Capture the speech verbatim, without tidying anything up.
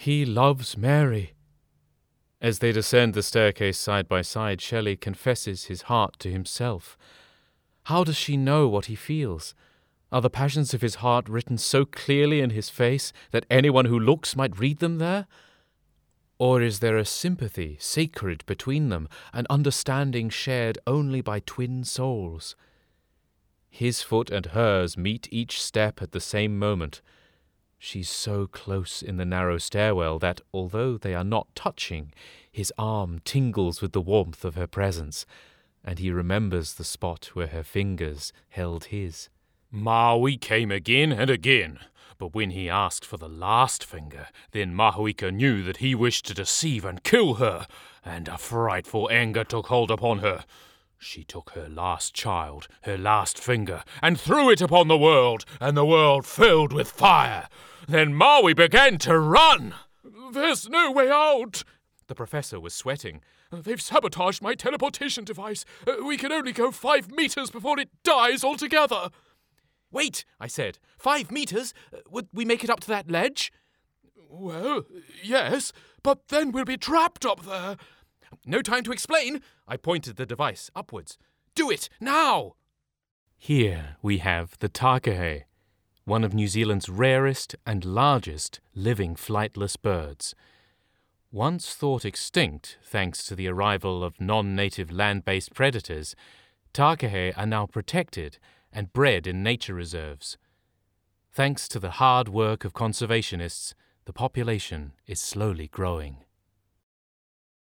He loves Mary. As they descend the staircase side by side, Shelley confesses his heart to himself. How does she know what he feels? Are the passions of his heart written so clearly in his face that anyone who looks might read them there? Or is there a sympathy sacred between them, an understanding shared only by twin souls? His foot and hers meet each step at the same moment. She's so close in the narrow stairwell that, although they are not touching, his arm tingles with the warmth of her presence, and he remembers the spot where her fingers held his. Maui came again and again, but when he asked for the last finger, then Mahuika knew that he wished to deceive and kill her, and a frightful anger took hold upon her. She took her last child, her last finger, and threw it upon the world, and the world filled with fire. Then Maui began to run. There's no way out. The professor was sweating. They've sabotaged my teleportation device. We can only go five meters before it dies altogether. Wait, I said. Five meters? Would we make it up to that ledge? Well, yes, but then we'll be trapped up there. No time to explain. I pointed the device upwards. Do it, now! Here we have the takahe, one of New Zealand's rarest and largest living flightless birds. Once thought extinct thanks to the arrival of non-native land-based predators, takahe are now protected and bred in nature reserves. Thanks to the hard work of conservationists, the population is slowly growing.